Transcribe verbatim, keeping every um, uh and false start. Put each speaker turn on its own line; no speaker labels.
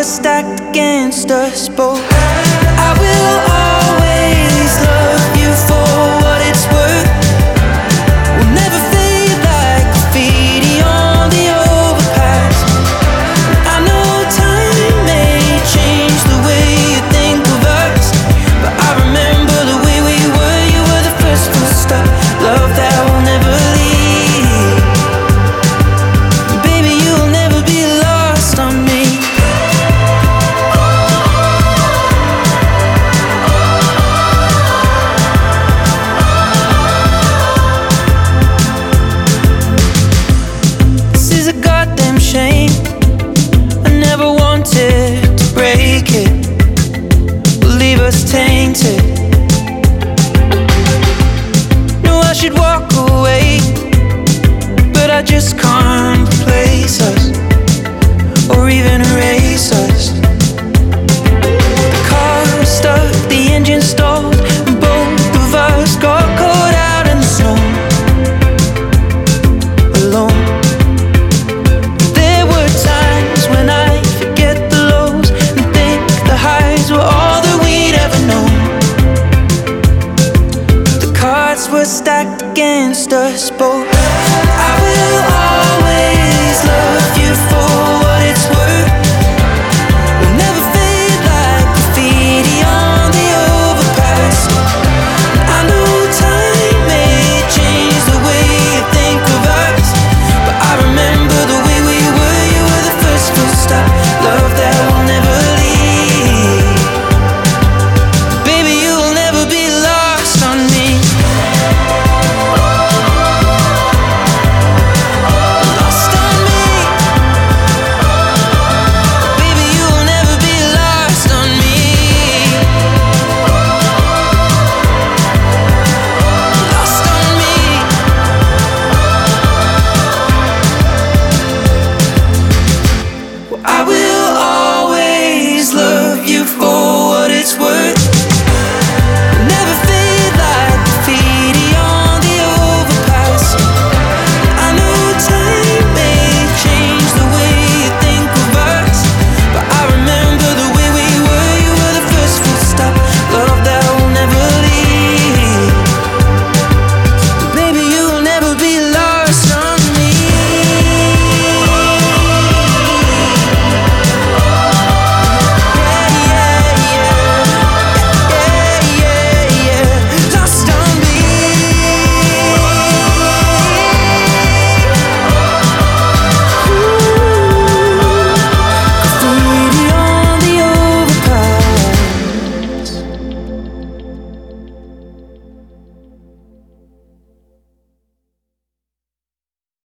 were stacked against us both. I will always love you for what it's worth. We'll never fade like graffiti on the overpass. I know time may change the way you think of us, but I remember the way we were. You were the first full stop, love that will never leave. Baby, you'll never be lost on me. This is a goddamn shame. I never wanted to break it, will leave us tainted. No, I should walk away, but I just can't